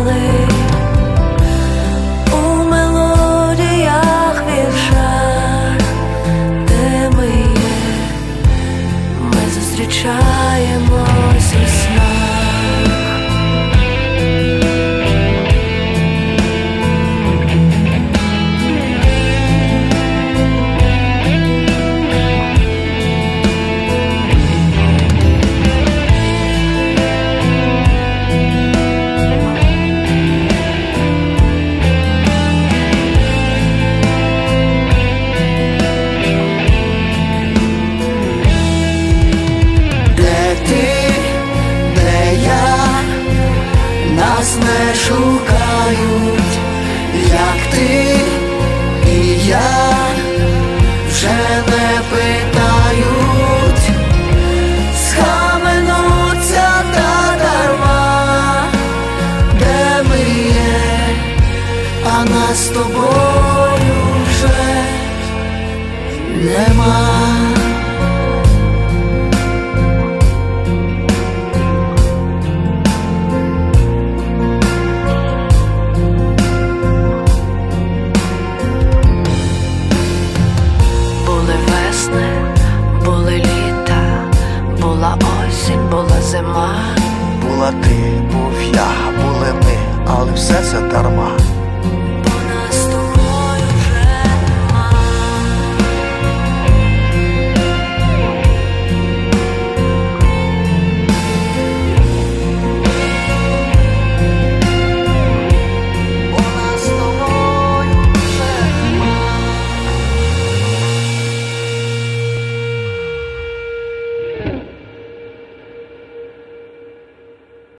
співали у мелодіях, віршах, де ми є, ми зустрічаємось у снах. Нас не шукають, як ти і я, вже не питають, схаменуться та дарма, де ми є, а нас з тобою вже нема. Були літа, була осінь, була зима. Була ти, був я, були ми, але все це дарма.